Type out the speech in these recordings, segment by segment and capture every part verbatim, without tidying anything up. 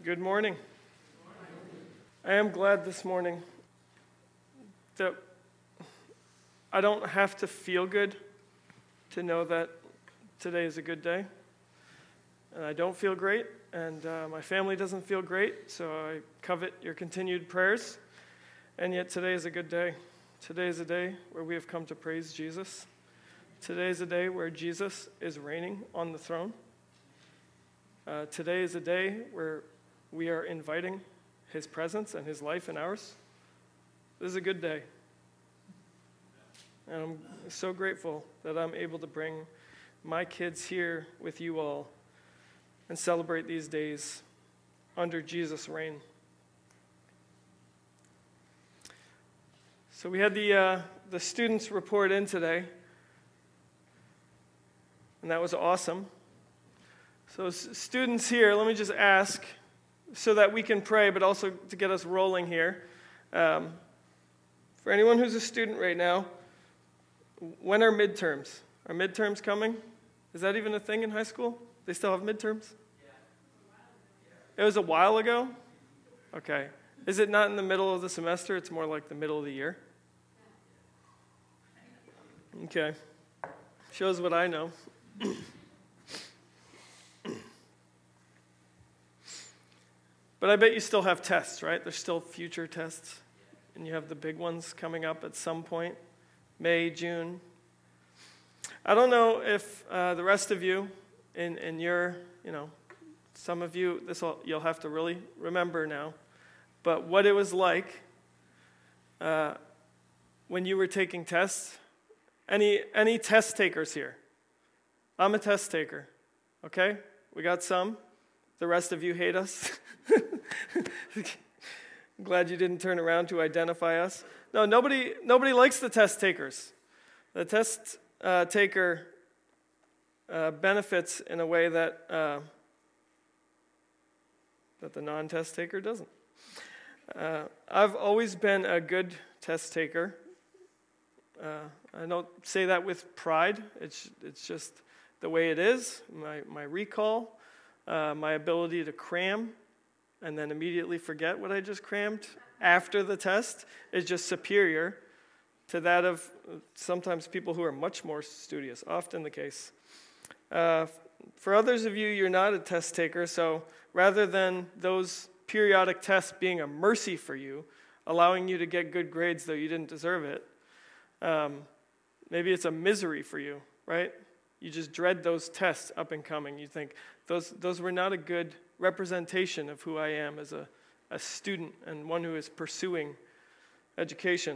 Good morning. I am glad this morning that I don't have to feel good to know that today is a good day. And I don't feel great, and uh, my family doesn't feel great, so I covet your continued prayers. And yet today is a good day. Today is a day where we have come to praise Jesus. Today is a day where Jesus is reigning on the throne. Uh, today is a day where we are inviting his presence and his life in ours. This is a good day. And I'm so grateful that I'm able to bring my kids here with you all and celebrate these days under Jesus' reign. So we had the uh, the students report in today, and that was awesome. So s- students here, let me just ask, so that we can pray, but also to get us rolling here. Um, for anyone who's a student right now, when are midterms? Are midterms coming? Is that even a thing in high school? They still have midterms? It was a while ago? Okay. Is it not in the middle of the semester? It's more like the middle of the year? Okay. Shows what I know. But I bet you still have tests, right? There's still future tests. And you have the big ones coming up at some point. May, June. I don't know if uh, the rest of you in, in your, you know, some of you, this you'll have to really remember now, but what it was like uh, when you were taking tests. Any any test takers here? I'm a test taker, okay? We got some. The rest of you hate us. Glad you didn't turn around to identify us. No, nobody nobody likes the test takers. The test uh, taker uh, benefits in a way that uh, that the non-test taker doesn't. Uh, I've always been a good test taker. Uh, I don't say that with pride. It's it's just the way it is. My my recall, uh, my ability to cram, and then immediately forget what I just crammed after the test is just superior to that of sometimes people who are much more studious. Often the case. Uh, for others of you, you're not a test taker, so rather than those periodic tests being a mercy for you, allowing you to get good grades though you didn't deserve it, um, maybe it's a misery for you, right? You just dread those tests up and coming. You think, those those were not a good representation of who I am as a, a student and one who is pursuing education.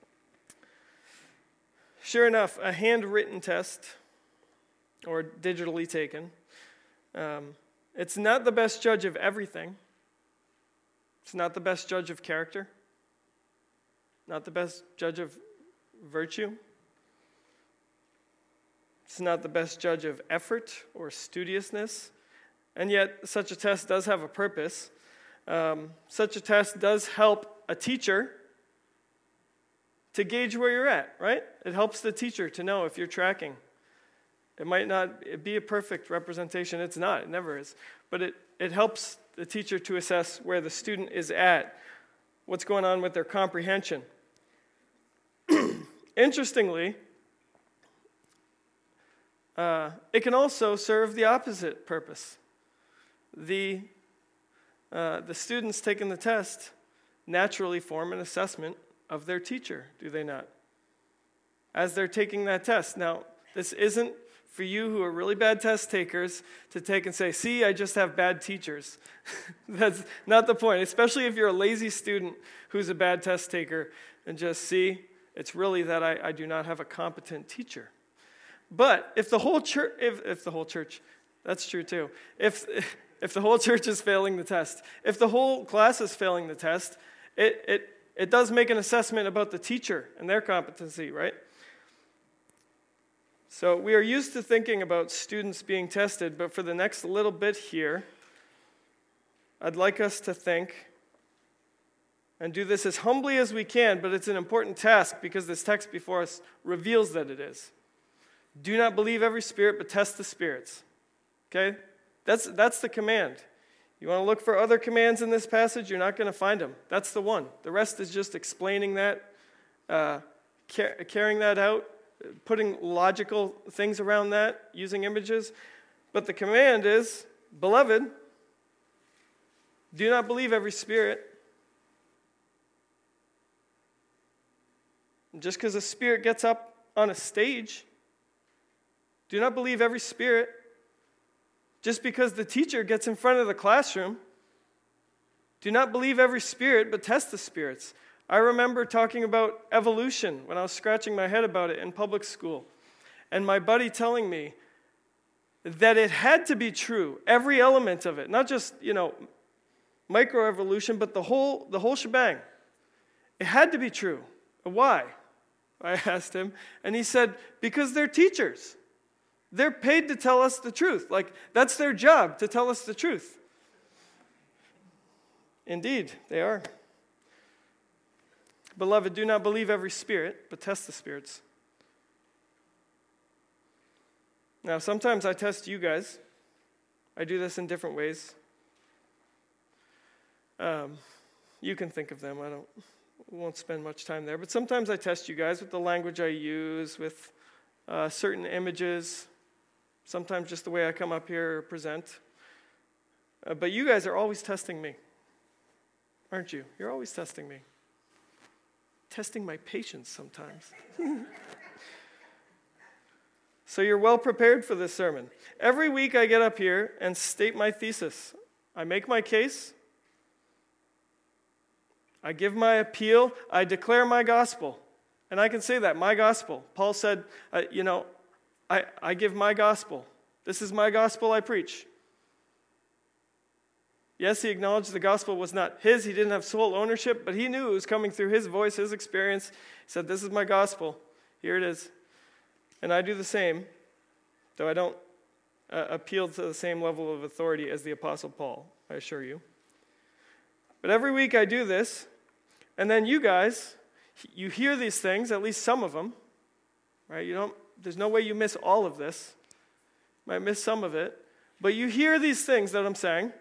Sure enough, a handwritten test, or digitally taken, um, it's not the best judge of everything. It's not the best judge of character, not the best judge of virtue. It's not the best judge of effort or studiousness, and yet such a test does have a purpose. Um, such a test does help a teacher to gauge where you're at, right? It helps the teacher to know if you're tracking. It might not be a perfect representation. It's not. It never is. But it, it helps the teacher to assess where the student is at, what's going on with their comprehension. Interestingly, uh, it can also serve the opposite purpose. The, uh, the students taking the test naturally form an assessment of their teacher, do they not? As they're taking that test. Now, this isn't for you who are really bad test takers to take and say, see, I just have bad teachers. That's not the point, especially if you're a lazy student who's a bad test taker and just see, it's really that I, I do not have a competent teacher. But if the whole church, if, if the whole church, that's true too. If if the whole church is failing the test, if the whole class is failing the test, it it it does make an assessment about the teacher and their competency, right? So we are used to thinking about students being tested, but for the next little bit here, I'd like us to think and do this as humbly as we can, but it's an important task because this text before us reveals that it is. Do not believe every spirit, but test the spirits. Okay? That's, that's the command. You want to look for other commands in this passage? You're not going to find them. That's the one. The rest is just explaining that, uh, car- carrying that out, putting logical things around that, using images. But the command is, beloved, do not believe every spirit. Just because a spirit gets up on a stage, do not believe every spirit. Just because the teacher gets in front of the classroom, do not believe every spirit, but test the spirits. I remember talking about evolution when I was scratching my head about it in public school, and my buddy telling me that it had to be true, every element of it, not just, you know, microevolution, but the whole, the whole shebang. It had to be true. Why? I asked him, and he said, because they're teachers. They're paid to tell us the truth. Like, that's their job, to tell us the truth. Indeed, they are. Beloved, do not believe every spirit, but test the spirits. Now, sometimes I test you guys. I do this in different ways. Um, you can think of them. I don't, won't spend much time there. But sometimes I test you guys with the language I use, with uh, certain images, sometimes just the way I come up here or present. Uh, but you guys are always testing me, aren't you? You're always testing me. Testing my patience sometimes. So you're well prepared for this sermon. Every week I get up here and state my thesis. I make my case. I give my appeal. I declare my gospel. And I can say that, my gospel. Paul said, uh, you know, I, I give my gospel. This is my gospel I preach. Yes, he acknowledged the gospel was not his. He didn't have sole ownership, but he knew it was coming through his voice, his experience. He said, this is my gospel. Here it is. And I do the same, though I don't uh, appeal to the same level of authority as the Apostle Paul, I assure you. But every week I do this, and then you guys, you hear these things, at least some of them, right? You don't. There's no way you miss all of this. You might miss some of it. But you hear these things that I'm saying,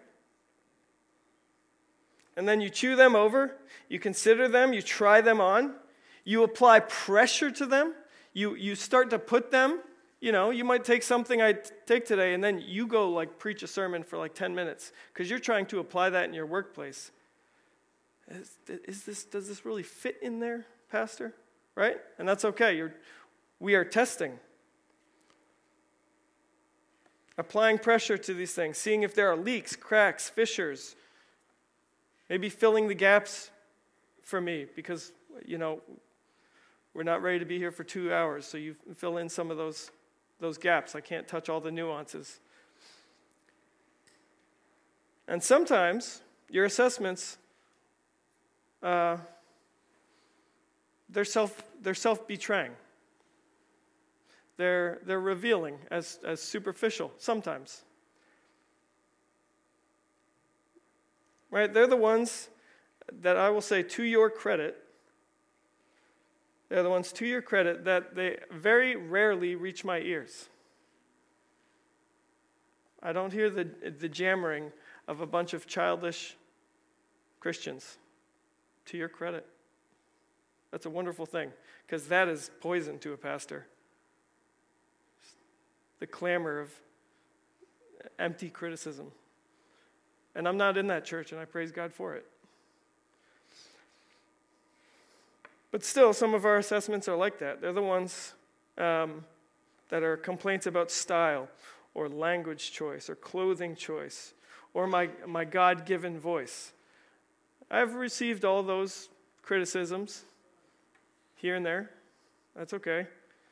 and then you chew them over, you consider them, you try them on, you apply pressure to them, you, you start to put them, you know, you might take something I t- take today, and then you go like preach a sermon for like ten minutes, because you're trying to apply that in your workplace. Is, is this, does this really fit in there, Pastor? Right? And that's okay. You're, we are testing. Applying pressure to these things, seeing if there are leaks, cracks, fissures, maybe filling the gaps for me, because, you know, we're not ready to be here for two hours, so you fill in some of those, those gaps. I can't touch all the nuances. And sometimes your assessments, uh, they're self they're self-betraying. They're they're revealing as as superficial sometimes. Right? They're the ones that I will say, to your credit, they're the ones to your credit that they very rarely reach my ears. I don't hear the the jammering of a bunch of childish Christians. To your credit. That's a wonderful thing, because that is poison to a pastor. The clamor of empty criticism. And I'm not in that church, and I praise God for it. But still, some of our assessments are like that. They're the ones um, that are complaints about style, or language choice, or clothing choice, or my, my God-given voice. I've received all those criticisms here and there. That's okay.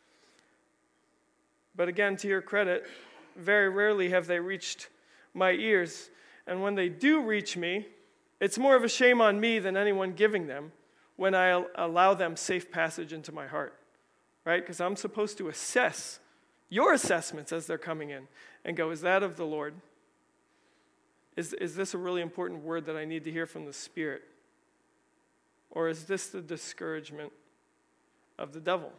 But again, to your credit, very rarely have they reached my ears. And when they do reach me, it's more of a shame on me than anyone giving them when I allow them safe passage into my heart, right? Because I'm supposed to assess your assessments as they're coming in and go, is that of the Lord? Is, is this a really important word that I need to hear from the Spirit? Or is this the discouragement of the devil?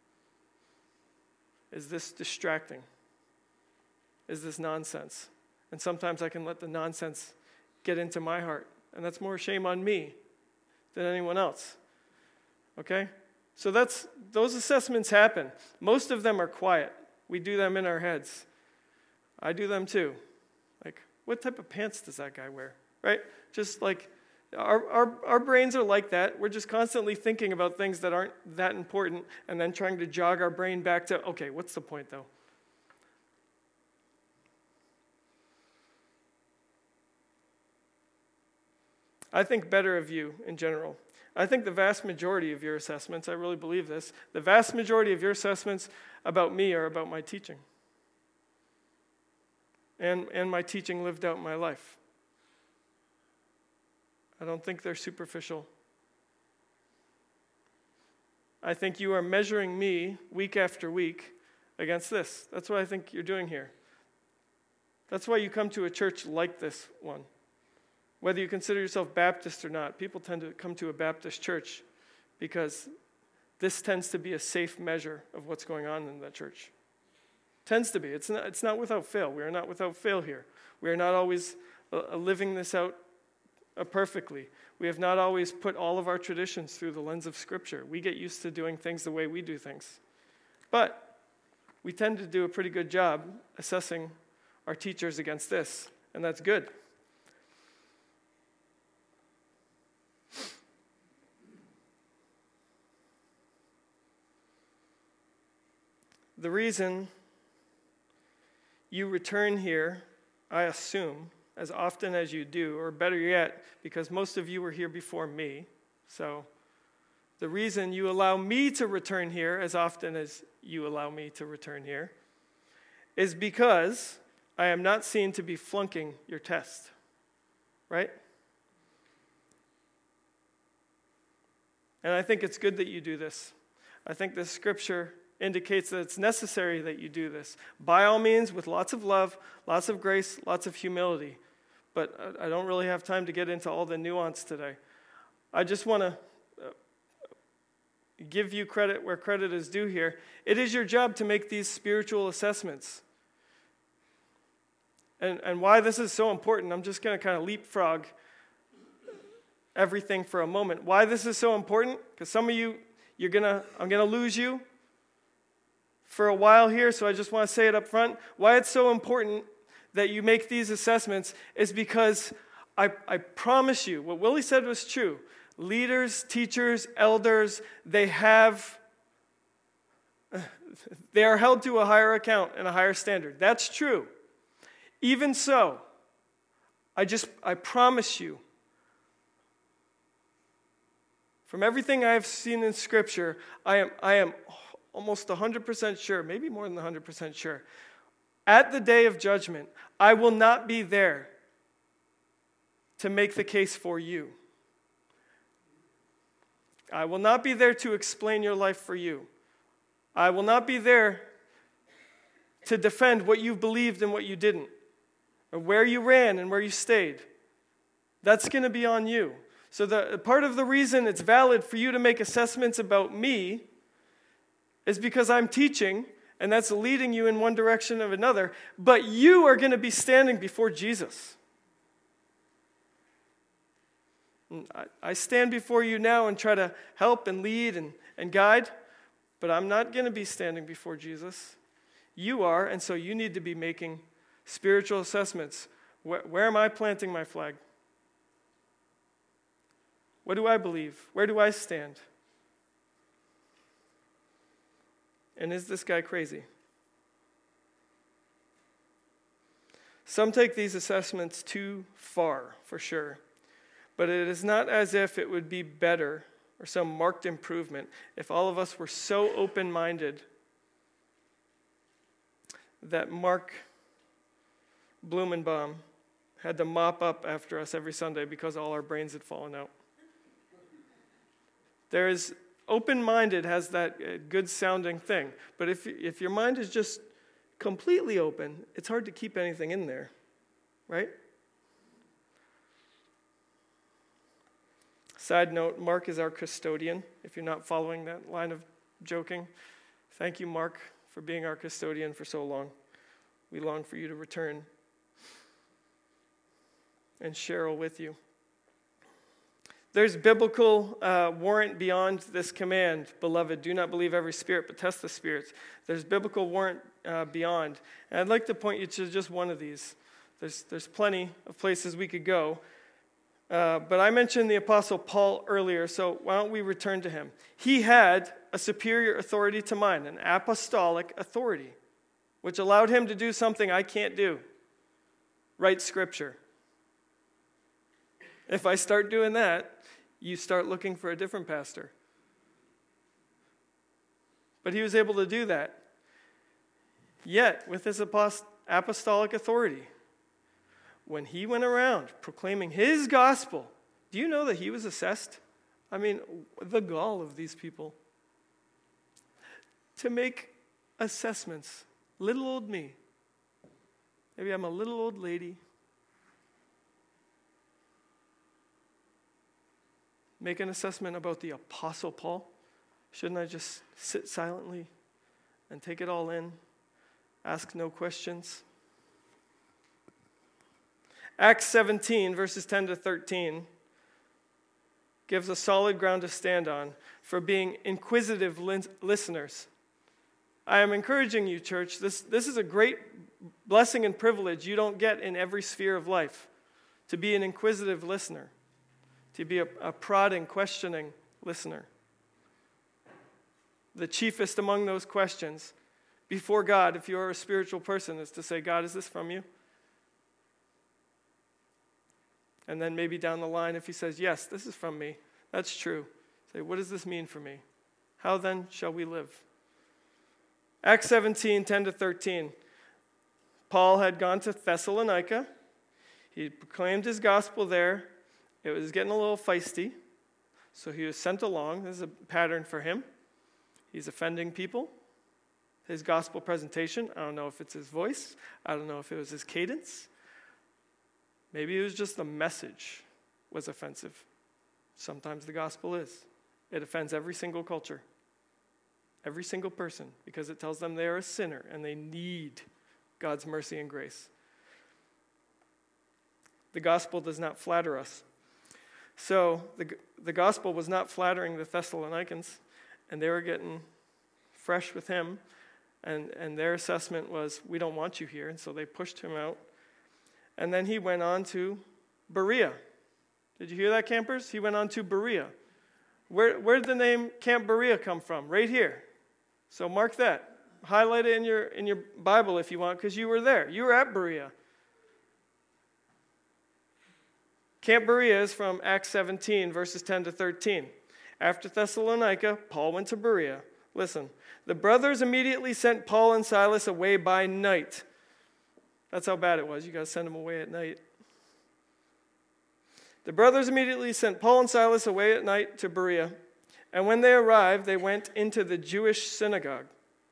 Is this distracting? Is this nonsense? And sometimes I can let the nonsense get into my heart. And that's more shame on me than anyone else. Okay? So that's those assessments happen. Most of them are quiet. We do them in our heads. I do them too. Like, what type of pants does that guy wear? Right? Just like, our, our, our brains are like that. We're just constantly thinking about things that aren't that important and then trying to jog our brain back to, okay, what's the point though? I think better of you in general. I think the vast majority of your assessments, I really believe this, the vast majority of your assessments about me are about my teaching. And, and my teaching lived out in my life. I don't think they're superficial. I think you are measuring me week after week against this. That's what I think you're doing here. That's why you come to a church like this one. Whether you consider yourself Baptist or not, people tend to come to a Baptist church because this tends to be a safe measure of what's going on in that church. Tends to be. It's not, it's not without fail. We are not without fail here. We are not always uh, living this out uh, perfectly. We have not always put all of our traditions through the lens of Scripture. We get used to doing things the way we do things. But we tend to do a pretty good job assessing our teachers against this, and that's good. The reason you return here, I assume, as often as you do, or better yet, because most of you were here before me, so the reason you allow me to return here as often as you allow me to return here is because I am not seen to be flunking your test, right? And I think it's good that you do this. I think this scripture indicates that it's necessary that you do this. By all means, with lots of love, lots of grace, lots of humility. But I don't really have time to get into all the nuance today. I just want to give you credit where credit is due here. It is your job to make these spiritual assessments. And, and why this is so important, I'm just going to kind of leapfrog everything for a moment. Why this is so important? Because some of you, you're gonna, I'm going to lose you for a while here, so I just want to say it up front. Why it's so important that you make these assessments is because I, I promise you, what Willie said was true. Leaders, teachers, elders, they have, they are held to a higher account and a higher standard. That's true. Even so, I just, I promise you, from everything I've seen in Scripture, I am, I am almost one hundred percent sure, maybe more than one hundred percent sure, at the day of judgment, I will not be there to make the case for you. I will not be there to explain your life for you. I will not be there to defend what you believed and what you didn't, or where you ran and where you stayed. That's going to be on you. So the part of the reason it's valid for you to make assessments about me is because I'm teaching, and that's leading you in one direction or another, but you are going to be standing before Jesus. I stand before you now and try to help and lead and, and guide, but I'm not going to be standing before Jesus. You are, and so you need to be making spiritual assessments. Where, where am I planting my flag? What do I believe? Where do I stand? And is this guy crazy? Some take these assessments too far, for sure. But it is not as if it would be better or some marked improvement if all of us were so open-minded that Mark Blumenbaum had to mop up after us every Sunday because all our brains had fallen out. There is open-minded has that good-sounding thing. But if if your mind is just completely open, it's hard to keep anything in there, right? Side note, Mark is our custodian, if you're not following that line of joking. Thank you, Mark, for being our custodian for so long. We long for you to return. and Cheryl with you. There's biblical uh, warrant beyond this command, beloved. Do not believe every spirit, but test the spirits. There's biblical warrant uh, beyond. And I'd like to point you to just one of these. There's, there's plenty of places we could go. Uh, but I mentioned the Apostle Paul earlier, so why don't we return to him? He had a superior authority to mine, an apostolic authority, which allowed him to do something I can't do. Write scripture. If I start doing that, you start looking for a different pastor. But he was able to do that. Yet, with his apostolic authority, when he went around proclaiming his gospel, do you know that he was assessed? I mean, the gall of these people. To make assessments. Little old me. Maybe I'm a little old lady. Make an assessment about the Apostle Paul. Shouldn't I just sit silently and take it all in? Ask no questions? Acts seventeen, verses ten to thirteen, gives a solid ground to stand on for being inquisitive listeners. I am encouraging you, church. This, this is a great blessing and privilege you don't get in every sphere of life, to be an inquisitive listener, to be a, a prodding, questioning listener. The chiefest among those questions before God, if you're a spiritual person, is to say, God, is this from you? And then maybe down the line, if he says, yes, this is from me, that's true. Say, what does this mean for me? How then shall we live? Acts seventeen, ten to thirteen. Paul had gone to Thessalonica. He proclaimed his gospel there. It was getting a little feisty. So he was sent along. This is a pattern for him. He's offending people. His gospel presentation, I don't know if it's his voice. I don't know if it was his cadence. Maybe it was just the message was offensive. Sometimes the gospel is. It offends every single culture, every single person, because it tells them they are a sinner and they need God's mercy and grace. The gospel does not flatter us. So the, the gospel was not flattering the Thessalonians, and they were getting fresh with him, and, and their assessment was, we don't want you here, and so they pushed him out. And then he went on to Berea. Did you hear that, campers? He went on to Berea. Where, where did the name Camp Berea come from? Right here. So mark that. Highlight it in your, in your Bible if you want, because you were there. You were at Berea. Camp Berea is from Acts seventeen, verses ten to thirteen. After Thessalonica, Paul went to Berea. Listen, the brothers immediately sent Paul and Silas away by night. That's how bad it was. You got to send them away at night. The brothers immediately sent Paul and Silas away at night to Berea. And when they arrived, they went into the Jewish synagogue.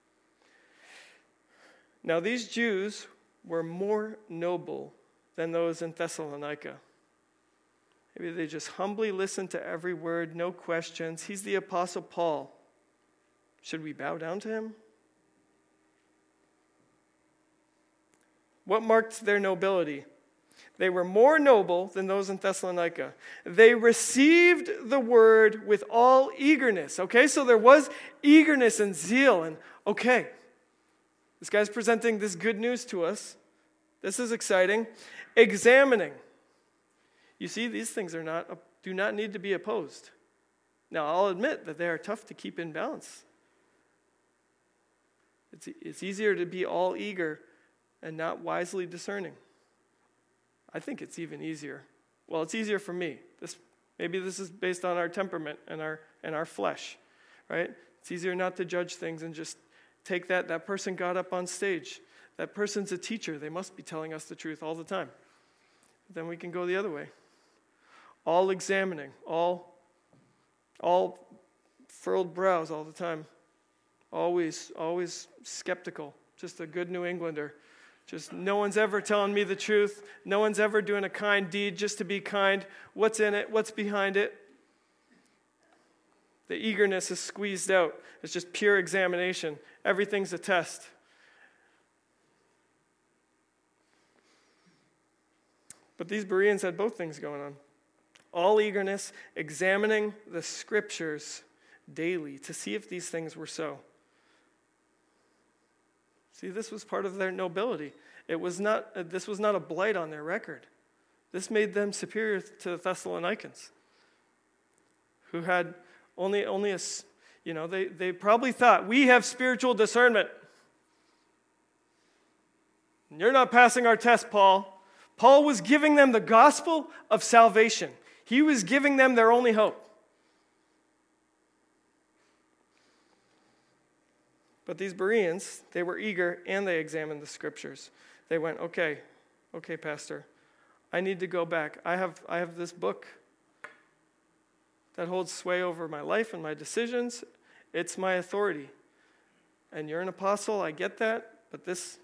Now these Jews were more noble than those in Thessalonica. Maybe they just humbly listened to every word, no questions. He's the Apostle Paul. Should we bow down to him? What marked their nobility? They were more noble than those in Thessalonica. They received the word with all eagerness. Okay, so there was eagerness and zeal. And okay, this guy's presenting this good news to us. This is exciting. Examining. You see, these things are not do not need to be opposed. Now, I'll admit that they are tough to keep in balance. It's, it's easier to be all eager and not wisely discerning. I think it's even easier. Well, it's easier for me. This, maybe this is based on our temperament and our and our flesh, right? It's easier not to judge things and just take that. That person got up on stage. That person's a teacher. They must be telling us the truth all the time. Then we can go the other way. All examining, all, all furrowed brows all the time. Always, always skeptical. Just a good New Englander. Just no one's ever telling me the truth. No one's ever doing a kind deed just to be kind. What's in it? What's behind it? The eagerness is squeezed out. It's just pure examination. Everything's a test. But these Bereans had both things going on. All eagerness, examining the scriptures daily to see if these things were so. See, this was part of their nobility. It was not, this was not a blight on their record. This made them superior to the Thessalonians, who had only, only a, you know, they, they probably thought, we have spiritual discernment. You're not passing our test, Paul. Paul was giving them the gospel of salvation. He was giving them their only hope. But these Bereans, they were eager and they examined the scriptures. They went, okay, okay, Pastor, I need to go back. I have, I have this book that holds sway over my life and my decisions. It's my authority. And you're an apostle, I get that, but this,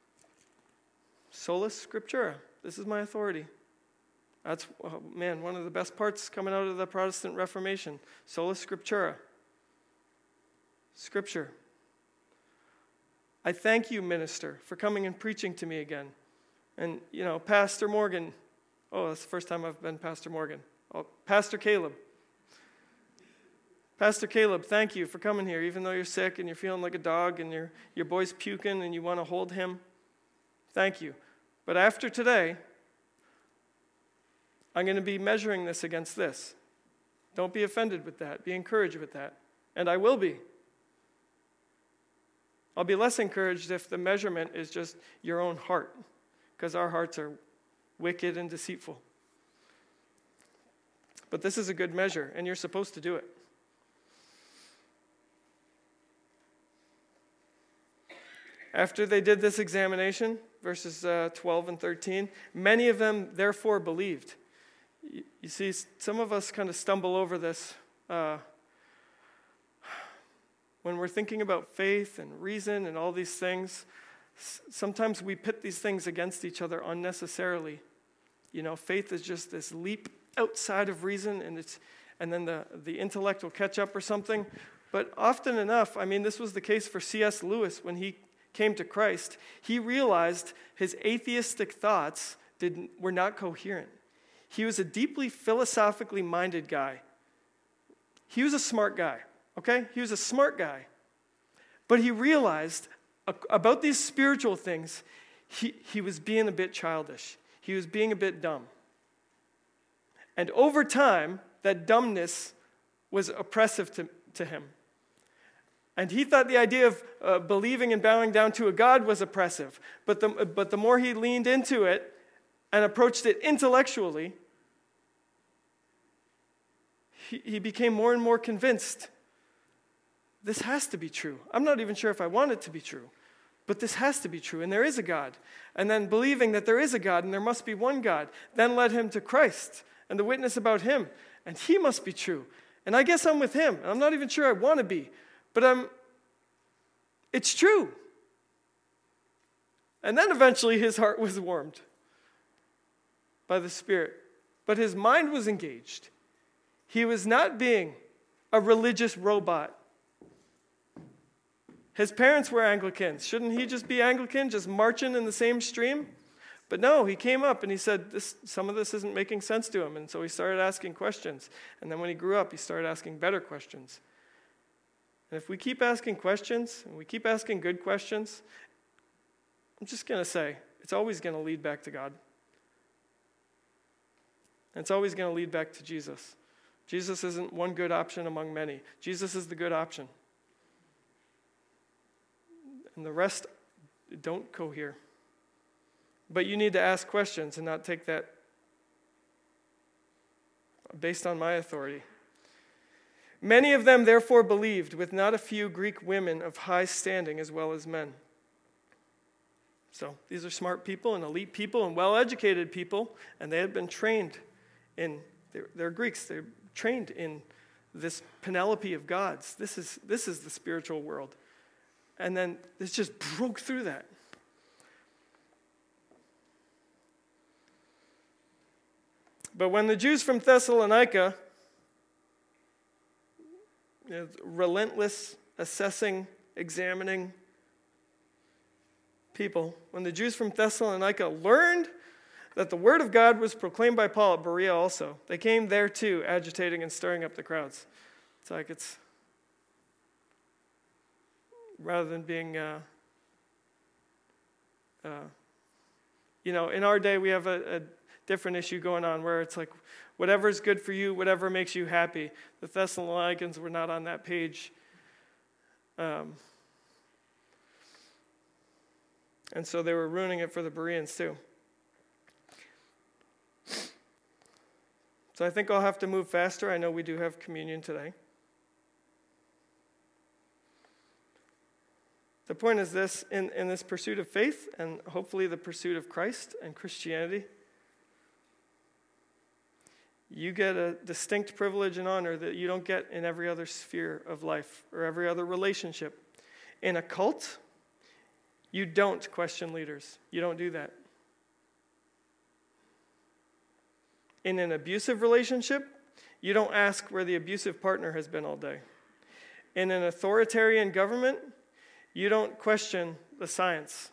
sola scriptura, this is my authority. That's, oh, man, one of the best parts coming out of the Protestant Reformation. Sola scriptura. Scripture. I thank you, minister, for coming and preaching to me again. And, you know, Pastor Morgan. Oh, that's the first time I've been Pastor Morgan. Oh, Pastor Caleb. Pastor Caleb, thank you for coming here, even though you're sick and you're feeling like a dog and your, your boy's puking and you want to hold him. Thank you. But after today, I'm going to be measuring this against this. Don't be offended with that. Be encouraged with that. And I will be. I'll be less encouraged if the measurement is just your own heart, because our hearts are wicked and deceitful. But this is a good measure, and you're supposed to do it. After they did this examination, verses uh, twelve and thirteen, many of them therefore believed. You, you see, some of us kind of stumble over this uh, when we're thinking about faith and reason and all these things. Sometimes we pit these things against each other unnecessarily. You know, faith is just this leap outside of reason, and it's and then the, the intellect will catch up or something. But often enough, I mean, this was the case for C S Lewis when he came to Christ. He realized his atheistic thoughts didn't, were not coherent. He was a deeply philosophically minded guy. He was a smart guy, okay? He was a smart guy. But he realized about these spiritual things, he, he was being a bit childish. He was being a bit dumb. And over time, that dumbness was oppressive to, to him. And he thought the idea of uh, believing and bowing down to a God was oppressive. But the, but the more he leaned into it and approached it intellectually, he, he became more and more convinced, this has to be true. I'm not even sure if I want it to be true, but this has to be true, and there is a God. And then believing that there is a God and there must be one God then led him to Christ and the witness about him, and he must be true. And I guess I'm with him, and I'm not even sure I want to be, but I'm, it's true. And then eventually his heart was warmed by the Spirit, but his mind was engaged. He was not being a religious robot. His parents were Anglicans. Shouldn't he just be Anglican, just marching in the same stream? But no, he came up and he said, this, some of this isn't making sense to him. And so he started asking questions. And then when he grew up, he started asking better questions. And if we keep asking questions, and we keep asking good questions, I'm just going to say, it's always going to lead back to God. And it's always going to lead back to Jesus. Jesus isn't one good option among many. Jesus is the good option. And the rest don't cohere. But you need to ask questions and not take that based on my authority. Many of them therefore believed, with not a few Greek women of high standing as well as men. So these are smart people and elite people and well-educated people, and they had been trained in, they're, they're Greeks, they're trained in this panoply of gods. This is, this is the spiritual world. And then this just broke through that. But when the Jews from Thessalonica, you know, relentless, assessing, examining people, when the Jews from Thessalonica learned that the word of God was proclaimed by Paul at Berea also. They came there too, agitating and stirring up the crowds. It's like it's, rather than being, uh, uh, you know, in our day we have a, a different issue going on where it's like, whatever is good for you, whatever makes you happy. The Thessalonians were not on that page. Um, and so they were ruining it for the Bereans too. So I think I'll have to move faster. I know we do have communion today. The point is this, in, in this pursuit of faith, and hopefully the pursuit of Christ and Christianity, you get a distinct privilege and honor that you don't get in every other sphere of life or every other relationship. In a cult, you don't question leaders. You don't do that. In an abusive relationship, you don't ask where the abusive partner has been all day. In an authoritarian government, you don't question the science.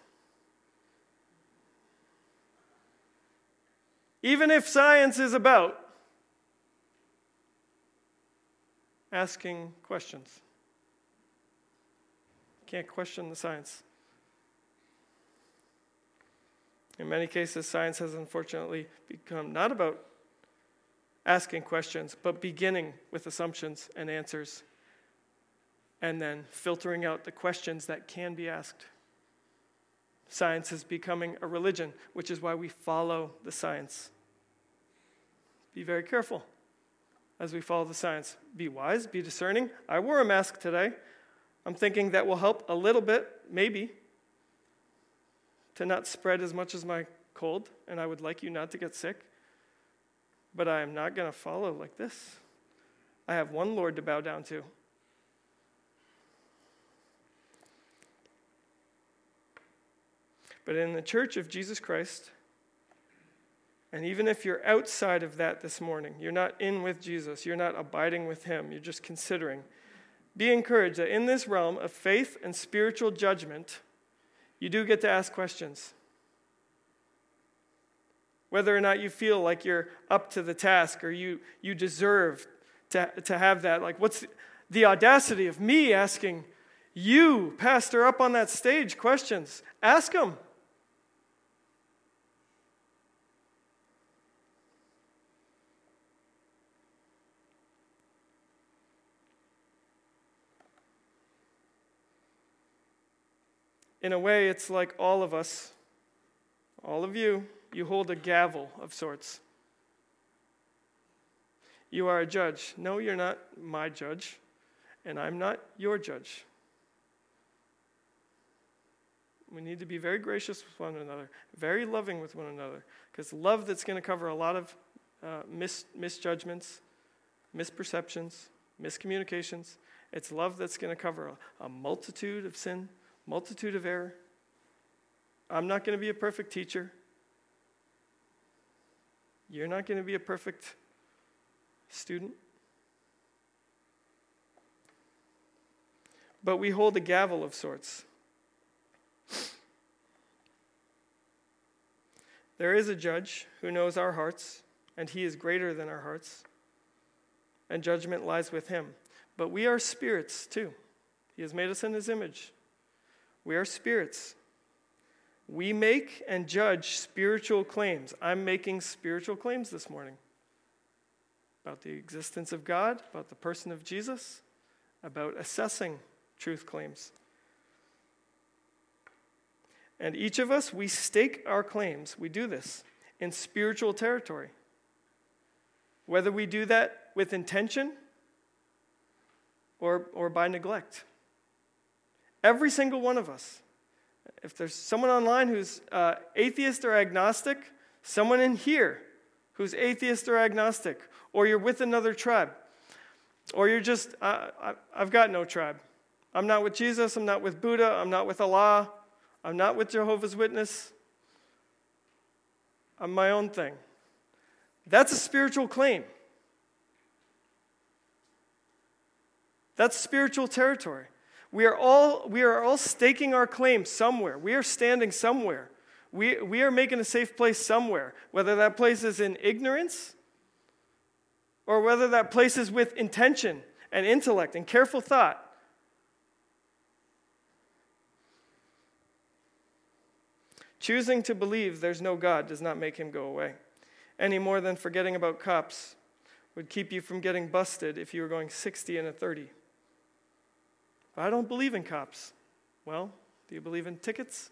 Even if science is about asking questions. You can't question the science. In many cases, science has unfortunately become not about asking questions, but beginning with assumptions and answers, and then filtering out the questions that can be asked. Science is becoming a religion, which is why we follow the science. Be very careful as we follow the science. Be wise, be discerning. I wore a mask today. I'm thinking that will help a little bit, maybe, to not spread as much as my cold, and I would like you not to get sick. But I am not going to follow like this. I have one Lord to bow down to. But in the church of Jesus Christ, and even if you're outside of that this morning, you're not in with Jesus, you're not abiding with him, you're just considering, be encouraged that in this realm of faith and spiritual judgment, you do get to ask questions. Whether or not you feel like you're up to the task or you, you deserve to, to have that. Like, what's the, the audacity of me asking you, pastor, up on that stage questions? Ask them. In a way, it's like all of us, all of you, you hold a gavel of sorts. You are a judge. No, you're not my judge, and I'm not your judge. We need to be very gracious with one another, very loving with one another, because love that's going to cover a lot of uh, mis- misjudgments, misperceptions, miscommunications. It's love that's going to cover a, a multitude of sin, multitude of error. I'm not going to be a perfect teacher. You're not going to be a perfect student. But we hold a gavel of sorts. There is a judge who knows our hearts, and he is greater than our hearts, and judgment lies with him. But we are spirits too. He has made us in his image. We are spirits. We make and judge spiritual claims. I'm making spiritual claims this morning about the existence of God, about the person of Jesus, about assessing truth claims. And each of us, we stake our claims. We do this in spiritual territory. Whether we do that with intention or, or by neglect. Every single one of us. If there's someone online who's uh, atheist or agnostic, someone in here who's atheist or agnostic, or you're with another tribe, or you're just, uh, I, I've got no tribe. I'm not with Jesus, I'm not with Buddha, I'm not with Allah, I'm not with Jehovah's Witness. I'm my own thing. That's a spiritual claim. That's spiritual territory. We are all we are all staking our claim somewhere. We are standing somewhere. We, we are making a safe place somewhere, whether that place is in ignorance or whether that place is with intention and intellect and careful thought. Choosing to believe there's no God does not make him go away, any more than forgetting about cops would keep you from getting busted if you were going sixty and a thirty. But I don't believe in cops. Well, do you believe in tickets?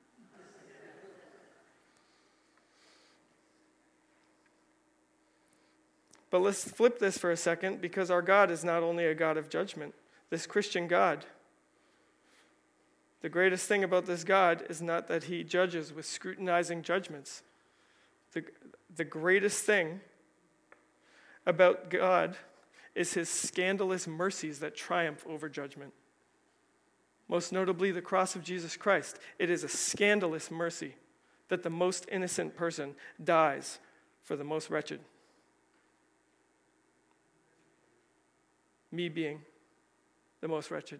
But let's flip this for a second, because our God is not only a God of judgment. This Christian God, the greatest thing about this God is not that he judges with scrutinizing judgments. The, the greatest thing about God is his scandalous mercies that triumph over judgment. Most notably, the cross of Jesus Christ. It is a scandalous mercy that the most innocent person dies for the most wretched. Me being the most wretched.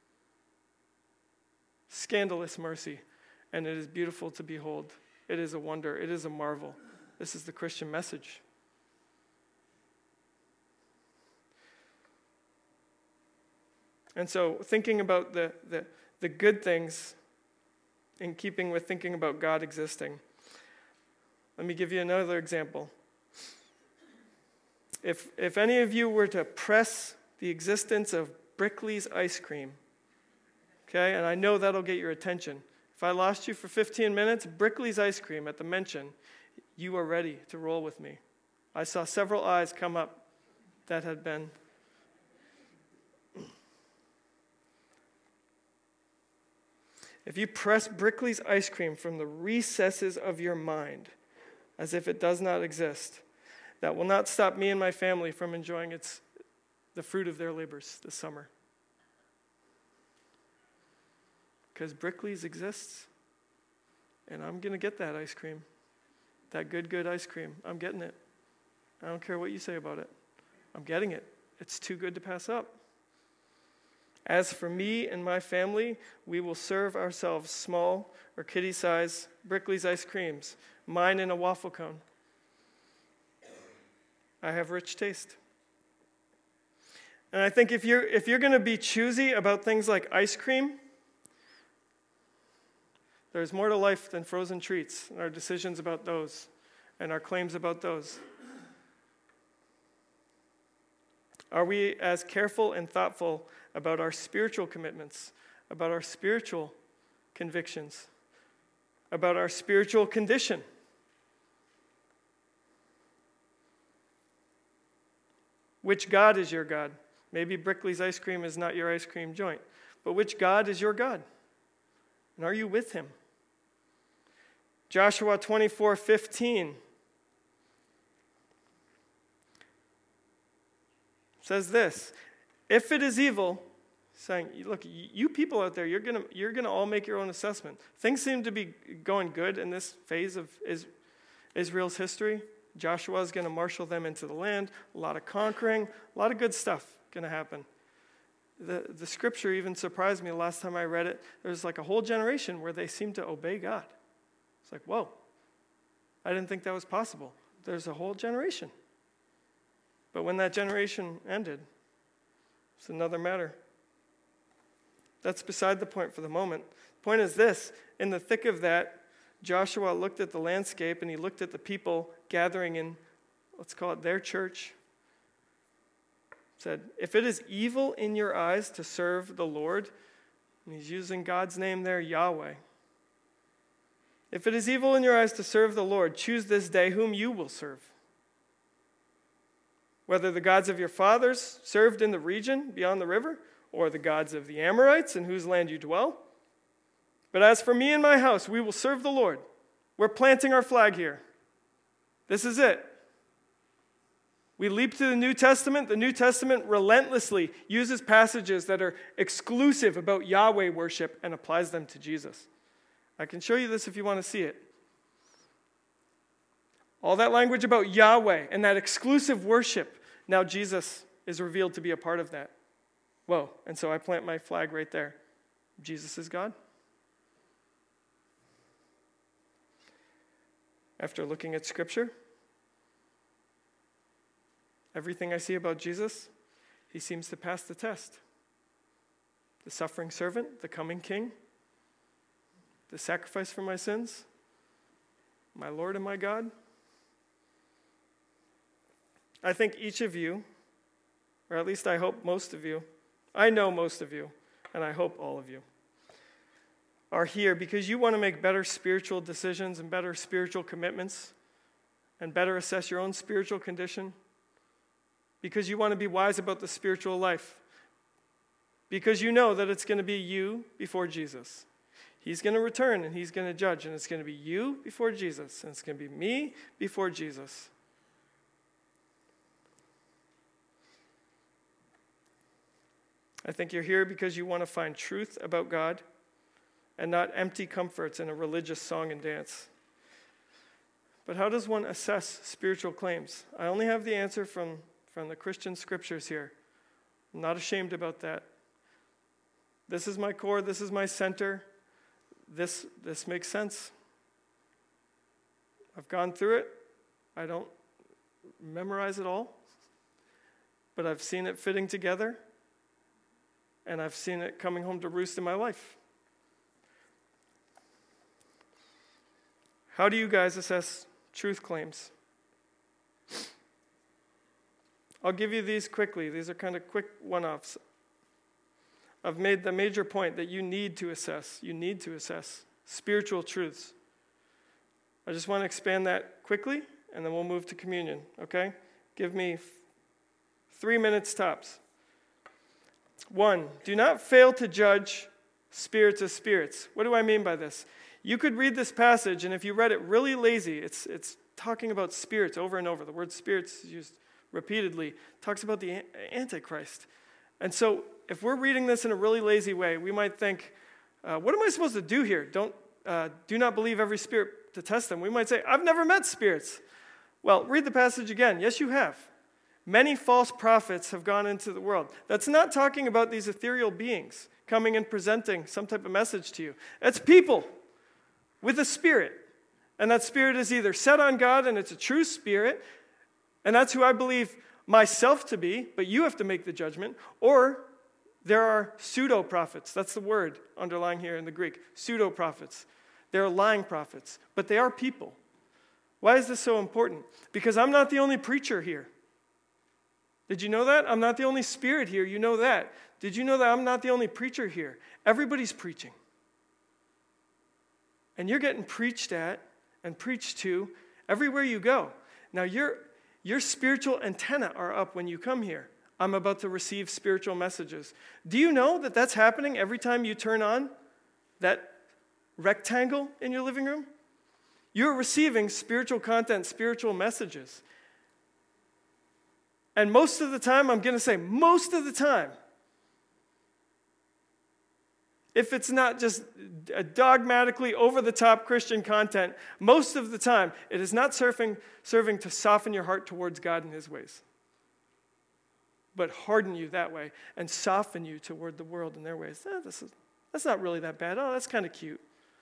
Scandalous mercy, and it is beautiful to behold. It is a wonder. It is a marvel. This is the Christian message. And so thinking about the, the, the good things in keeping with thinking about God existing, let me give you another example. If, if any of you were to press the existence of Brickley's ice cream, okay, and I know that'll get your attention. If I lost you for fifteen minutes, Brickley's ice cream at the mention, you are ready to roll with me. I saw several eyes come up that had been. If you press Brickley's ice cream from the recesses of your mind as if it does not exist, that will not stop me and my family from enjoying its the fruit of their labors this summer. Because Brickley's exists, and I'm going to get that ice cream. That good, good ice cream. I'm getting it. I don't care what you say about it. I'm getting it. It's too good to pass up. As for me and my family, we will serve ourselves small or kitty-size Brickley's ice creams, mine in a waffle cone. I have rich taste. And I think if you're if you're going to be choosy about things like ice cream, there's more to life than frozen treats and our decisions about those and our claims about those. Are we as careful and thoughtful about our spiritual commitments, about our spiritual convictions, about our spiritual condition? Which God is your God? Maybe Brickley's ice cream is not your ice cream joint, but which God is your God? And are you with him? Joshua twenty-four fifteen says this: if it is evil, saying, look, you people out there, you're gonna you're gonna all make your own assessment. Things seem to be going good in this phase of Israel's history. Joshua is going to marshal them into the land. A lot of conquering, a lot of good stuff going to happen. The the scripture even surprised me the last time I read it. There's like a whole generation where they seem to obey God. It's like, whoa, I didn't think that was possible. There's a whole generation. But when that generation ended, it's another matter. That's beside the point for the moment. The point is this: in the thick of that, Joshua looked at the landscape and he looked at the people gathering in, let's call it their church. Said, if it is evil in your eyes to serve the Lord, and he's using God's name there, Yahweh. If it is evil in your eyes to serve the Lord, choose this day whom you will serve. Whether the gods of your fathers served in the region beyond the river, or the gods of the Amorites in whose land you dwell. But as for me and my house, we will serve the Lord. We're planting our flag here. This is it. We leap to the New Testament. The New Testament relentlessly uses passages that are exclusive about Yahweh worship and applies them to Jesus. I can show you this if you want to see it. All that language about Yahweh and that exclusive worship, now Jesus is revealed to be a part of that. Whoa, and so I plant my flag right there. Jesus is God. after looking at Scripture. Everything I see about Jesus, he seems to pass the test. The suffering servant, the coming king, the sacrifice for my sins, my Lord and my God. I think each of you, or at least I hope most of you, I know most of you, and I hope all of you, are here because you want to make better spiritual decisions and better spiritual commitments and better assess your own spiritual condition, because you want to be wise about the spiritual life, because you know that it's going to be you before Jesus. He's going to return and he's going to judge, and it's going to be you before Jesus, and it's going to be me before Jesus. I think you're here because you want to find truth about God and not empty comforts in a religious song and dance. But how does one assess spiritual claims? I only have the answer from, from the Christian scriptures here. I'm not ashamed about that. This is my core, this is my center. This, this makes sense. I've gone through it. I don't memorize it all, but I've seen it fitting together, and I've seen it coming home to roost in my life. How do you guys assess truth claims? I'll give you these quickly. These are kind of quick one-offs. I've made the major point that you need to assess. You need to assess spiritual truths. I just want to expand that quickly, and then we'll move to communion, okay? Give me f- three minutes tops. One, do not fail to judge spirits as spirits. What do I mean by this? You could read this passage, and if you read it really lazy, it's it's talking about spirits over and over. The word spirits is used repeatedly. It talks about the Antichrist. And so if we're reading this in a really lazy way, we might think, uh, what am I supposed to do here? Don't uh, do not believe every spirit to test them. We might say, I've never met spirits. Well, read the passage again. Yes, you have. Many false prophets have gone into the world. That's not talking about these ethereal beings coming and presenting some type of message to you. It's people with a spirit. And that spirit is either set on God and it's a true spirit, and that's who I believe myself to be, but you have to make the judgment, or there are pseudo-prophets. That's the word underlying here in the Greek. Pseudo-prophets. They're lying prophets, but they are people. Why is this so important? Because I'm not the only preacher here. Did you know that? I'm not the only spirit here. You know that. Did you know that I'm not the only preacher here? Everybody's preaching. And you're getting preached at and preached to everywhere you go. Now, your, your spiritual antenna are up when you come here. I'm about to receive spiritual messages. Do you know that that's happening every time you turn on that rectangle in your living room? You're receiving spiritual content, spiritual messages. And most of the time, I'm going to say most of the time, if it's not just a dogmatically over-the-top Christian content, most of the time, it is not serving, serving to soften your heart towards God and his ways, but harden you that way and soften you toward the world and their ways. Eh, this is, that's not really that bad. Oh, that's kind of cute.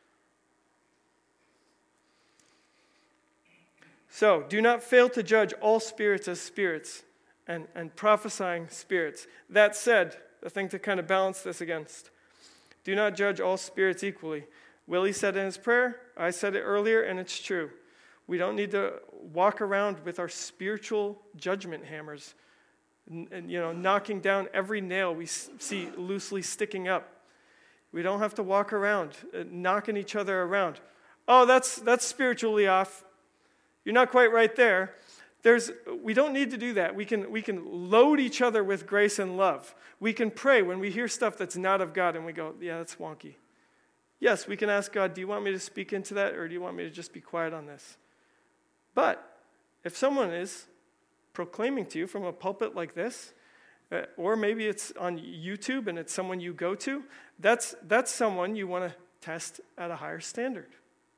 So, do not fail to judge all spirits as spirits and, and prophesying spirits. That said, the thing to kind of balance this against, do not judge all spirits equally. Willie said in his prayer, I said it earlier, and it's true. We don't need to walk around with our spiritual judgment hammers and, and you know, knocking down every nail we see loosely sticking up. We don't have to walk around uh, knocking each other around. Oh, that's that's spiritually off. You're not quite right there. There's, we don't need to do that. We can, we can load each other with grace and love. We can pray when we hear stuff that's not of God and we go, yeah, that's wonky. Yes, we can ask God, do you want me to speak into that, or do you want me to just be quiet on this? But if someone is proclaiming to you from a pulpit like this, uh, or maybe it's on YouTube and it's someone you go to, that's, that's someone you want to test at a higher standard.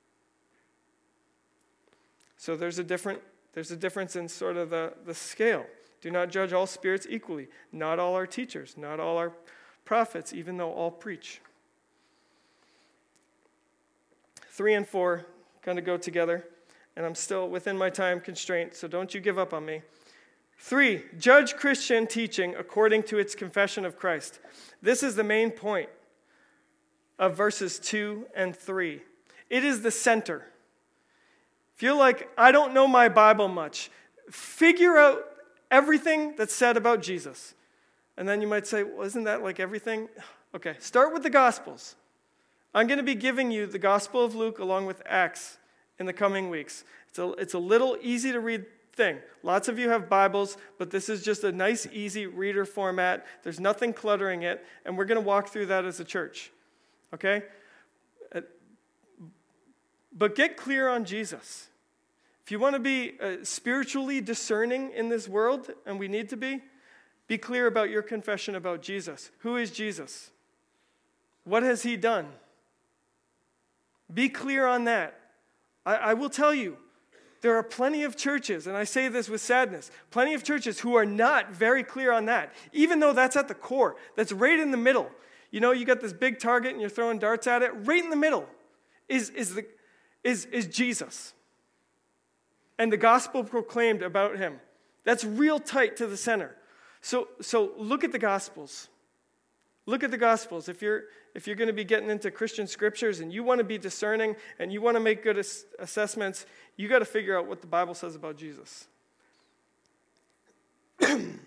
So there's a different There's a difference in sort of the, the scale. Do not judge all spirits equally. Not all are teachers. Not all are prophets, even though all preach. Three and four kind of go together. and I'm still within my time constraint, so don't you give up on me. Three, judge Christian teaching according to its confession of Christ. This is the main point of verses two and three. It is the center. If you're like, I don't know my Bible much, figure out everything that's said about Jesus. And then you might say, well, isn't that like everything? Okay, start with the Gospels. I'm going to be giving you the Gospel of Luke along with Acts in the coming weeks. It's a, it's a little easy to read thing. Lots of you have Bibles, but this is just a nice, easy reader format. There's nothing cluttering it, and we're going to walk through that as a church. Okay? But get clear on Jesus. If you want to be uh, spiritually discerning in this world, and we need to be, be clear about your confession about Jesus. Who is Jesus? What has he done? Be clear on that. I, I will tell you, there are plenty of churches, and I say this with sadness, plenty of churches who are not very clear on that, even though that's at the core. That's right in the middle. You know, you got this big target and you're throwing darts at it. Right in the middle is, is, the, is, is Jesus and the gospel proclaimed about him. That's real tight to the center. So, so look at the Gospels. Look at the Gospels. If you're, if you're going to be getting into Christian scriptures and you want to be discerning and you want to make good ass- assessments, you got to figure out what the Bible says about Jesus. In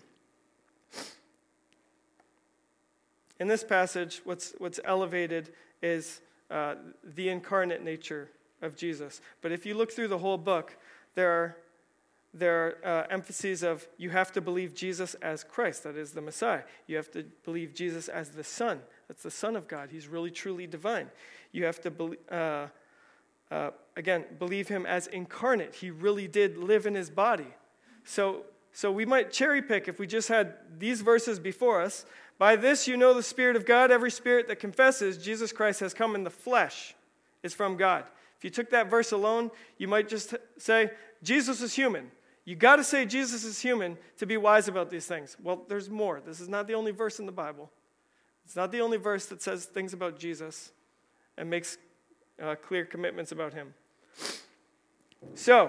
this passage, what's, what's elevated is uh, the incarnate nature of Jesus. But if you look through the whole book, there are There are uh, emphases of you have to believe Jesus as Christ, that is the Messiah. You have to believe Jesus as the Son. That's the Son of God. He's really, truly divine. You have to, be, uh, uh, again, believe him as incarnate. He really did live in his body. So, so we might cherry pick if we just had these verses before us. By this you know the Spirit of God. Every spirit that confesses Jesus Christ has come in the flesh is from God. If you took that verse alone, you might just say, Jesus is human. You got to say Jesus is human to be wise about these things. Well, there's more. This is not the only verse in the Bible. It's not the only verse that says things about Jesus and makes uh, clear commitments about him. So,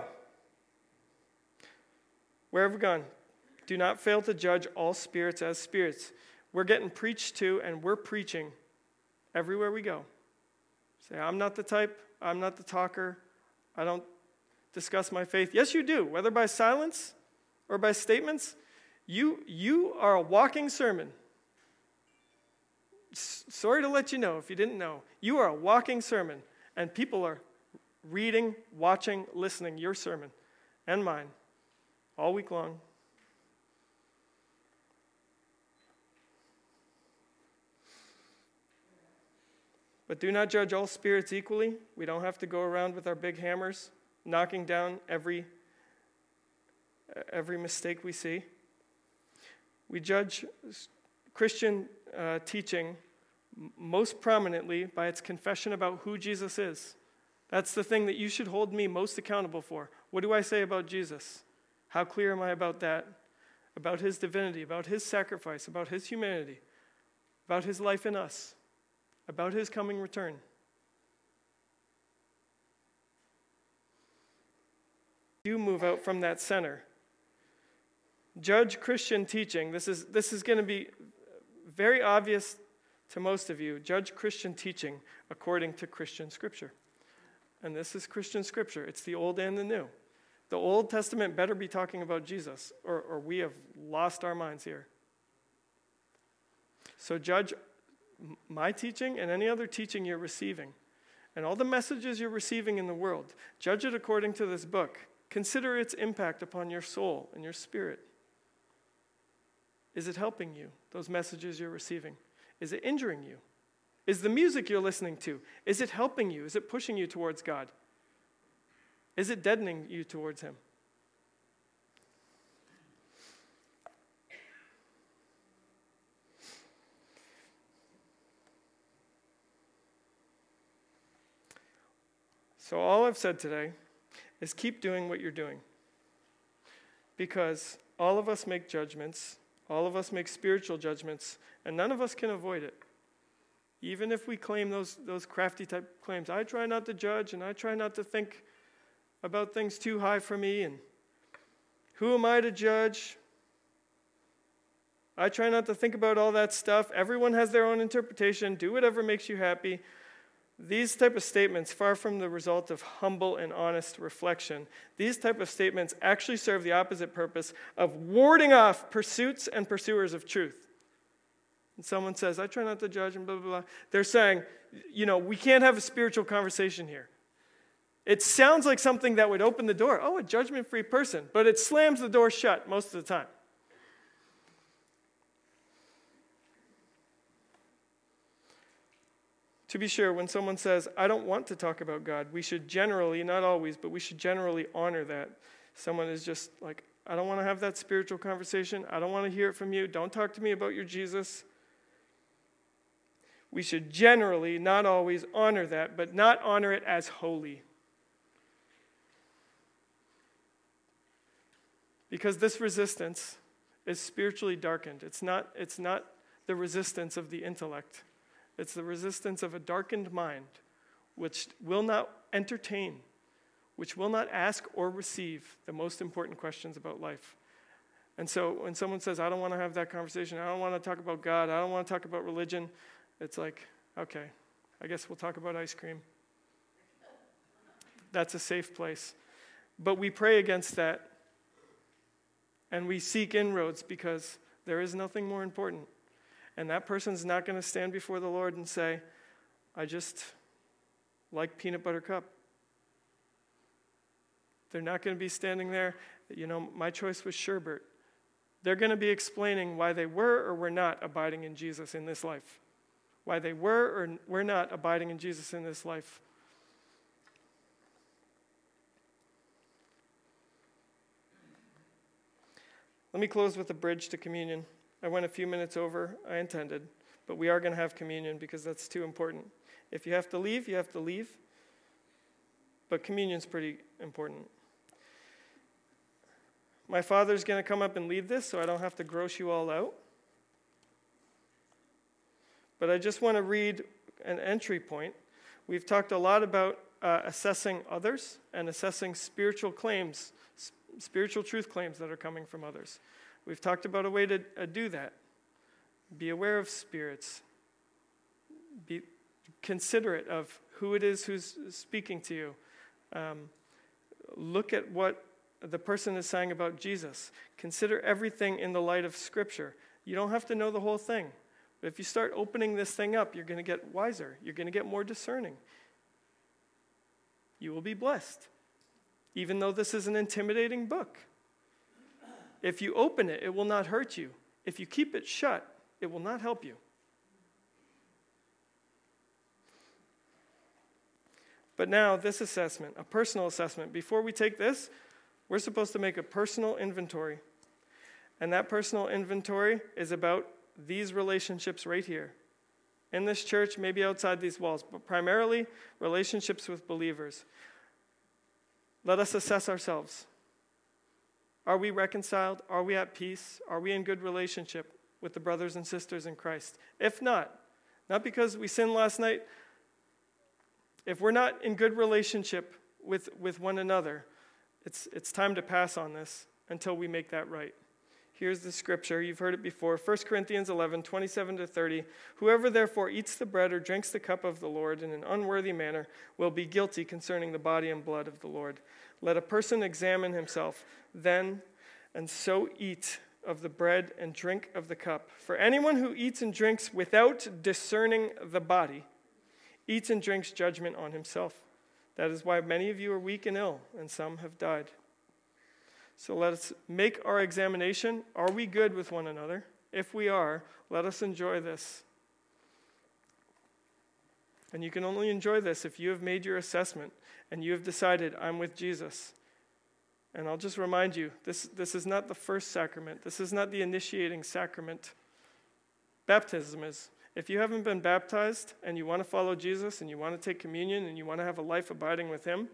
where have we gone? Do not fail to judge all spirits as spirits. We're getting preached to, and we're preaching everywhere we go. Say, I'm not the type, I'm not the talker, I don't discuss my faith. Yes, you do, whether by silence or by statements. You, you are a walking sermon. S- sorry to let you know if you didn't know. You are a walking sermon, and people are reading, watching, listening your sermon and mine all week long. But do not judge all spirits equally. We don't have to go around with our big hammers knocking down every, every mistake we see. We judge Christian uh, teaching most prominently by its confession about who Jesus is. That's the thing that you should hold me most accountable for. What do I say about Jesus? How clear am I about that? About his divinity, about his sacrifice, about his humanity, about his life in us, about his coming return. You move out from that center. Judge Christian teaching. This is, this is going to be very obvious to most of you. Judge Christian teaching according to Christian scripture. And this is Christian scripture. It's the Old and the New. The Old Testament better be talking about Jesus, or, or we have lost our minds here. So judge my teaching and any other teaching you're receiving, and all the messages you're receiving in the world. Judge it according to this book. Consider its impact upon your soul and your spirit. Is it helping you, those messages you're receiving? Is it injuring you? Is the music you're listening to, is it helping you? Is it pushing you towards God? Is it deadening you towards him? So all I've said today is keep doing what you're doing. Because all of us make judgments, all of us make spiritual judgments, and none of us can avoid it. Even if we claim those, those crafty type claims, I try not to judge and I try not to think about things too high for me, and who am I to judge? I try not to think about all that stuff. Everyone has their own interpretation. Do whatever makes you happy. These type of statements, far from the result of humble and honest reflection, these type of statements actually serve the opposite purpose of warding off pursuits and pursuers of truth. And someone says, I try not to judge, and blah, blah, blah. They're saying, you know, we can't have a spiritual conversation here. It sounds like something that would open the door. Oh, a judgment-free person. But it slams the door shut most of the time. To be sure, when someone says, I don't want to talk about God, we should generally, not always, but we should generally honor that. Someone is just like, I don't want to have that spiritual conversation. I don't want to hear it from you. Don't talk to me about your Jesus. We should generally, not always, honor that, but not honor it as holy. Because this resistance is spiritually darkened. It's not, it's not the resistance of the intellect. It's the resistance of a darkened mind, which will not entertain, which will not ask or receive the most important questions about life. And so when someone says, I don't want to have that conversation, I don't want to talk about God, I don't want to talk about religion, it's like, okay, I guess we'll talk about ice cream. That's a safe place. But we pray against that, and we seek inroads because there is nothing more important. And that person's not going to stand before the Lord and say, I just like peanut butter cup. They're not going to be standing there, you know, my choice was sherbet. They're going to be explaining why they were or were not abiding in Jesus in this life. Why they were or were not abiding in Jesus in this life. Let me close with a bridge to communion. I went a few minutes over, I intended, but we are going to have communion because that's too important. If you have to leave, you have to leave, but communion's pretty important. My father's going to come up and lead this, so I don't have to gross you all out. But I just want to read an entry point. We've talked a lot about uh, assessing others and assessing spiritual claims, s- spiritual truth claims that are coming from others. We've talked about a way to uh, do that. Be aware of spirits. Be considerate of who it is who's speaking to you. Um, look at what the person is saying about Jesus. Consider everything in the light of Scripture. You don't have to know the whole thing. But if you start opening this thing up, you're going to get wiser. You're going to get more discerning. You will be blessed. Even though this is an intimidating book. If you open it, it will not hurt you. If you keep it shut, it will not help you. But now, this assessment, a personal assessment. Before we take this, we're supposed to make a personal inventory. And that personal inventory is about these relationships right here. In this church, maybe outside these walls, but primarily relationships with believers. Let us assess ourselves. Are we reconciled? Are we at peace? Are we in good relationship with the brothers and sisters in Christ? If not, not because we sinned last night, if we're not in good relationship with, with one another, it's, it's time to pass on this until we make that right. Here's the scripture. You've heard it before. First Corinthians eleven, twenty-seven to thirty. Whoever therefore eats the bread or drinks the cup of the Lord in an unworthy manner will be guilty concerning the body and blood of the Lord. Let a person examine himself then, and so eat of the bread and drink of the cup. For anyone who eats and drinks without discerning the body eats and drinks judgment on himself. That is why many of you are weak and ill, and some have died. So let us make our examination. Are we good with one another? If we are, let us enjoy this. And you can only enjoy this if you have made your assessment and you have decided, I'm with Jesus. And I'll just remind you, this, this is not the first sacrament. This is not the initiating sacrament. Baptism is. If you haven't been baptized and you want to follow Jesus and you want to take communion and you want to have a life abiding with him,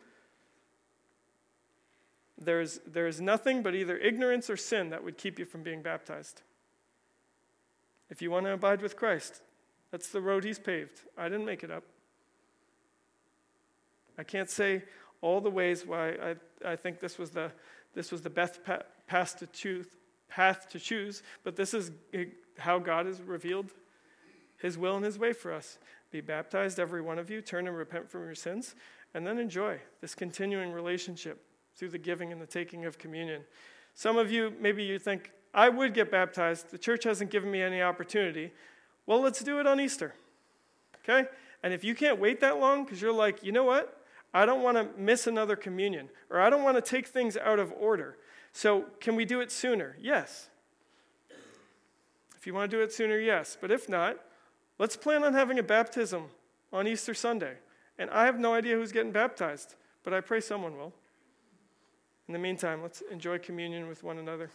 there's, there is nothing but either ignorance or sin that would keep you from being baptized. If you want to abide with Christ, that's the road he's paved. I didn't make it up. I can't say all the ways why I, I think this was the this was the best pa- path to choose, path to choose. But this is how God has revealed his will and his way for us. Be baptized, every one of you, turn and repent from your sins, and then enjoy this continuing relationship through the giving and the taking of communion. Some of you, maybe you think, I would get baptized. The church hasn't given me any opportunity. Well, let's do it on Easter, okay? And if you can't wait that long because you're like, you know what? I don't want to miss another communion, or I don't want to take things out of order. So can we do it sooner? Yes. If you want to do it sooner, yes. But if not, let's plan on having a baptism on Easter Sunday. And I have no idea who's getting baptized, but I pray someone will. In the meantime, let's enjoy communion with one another.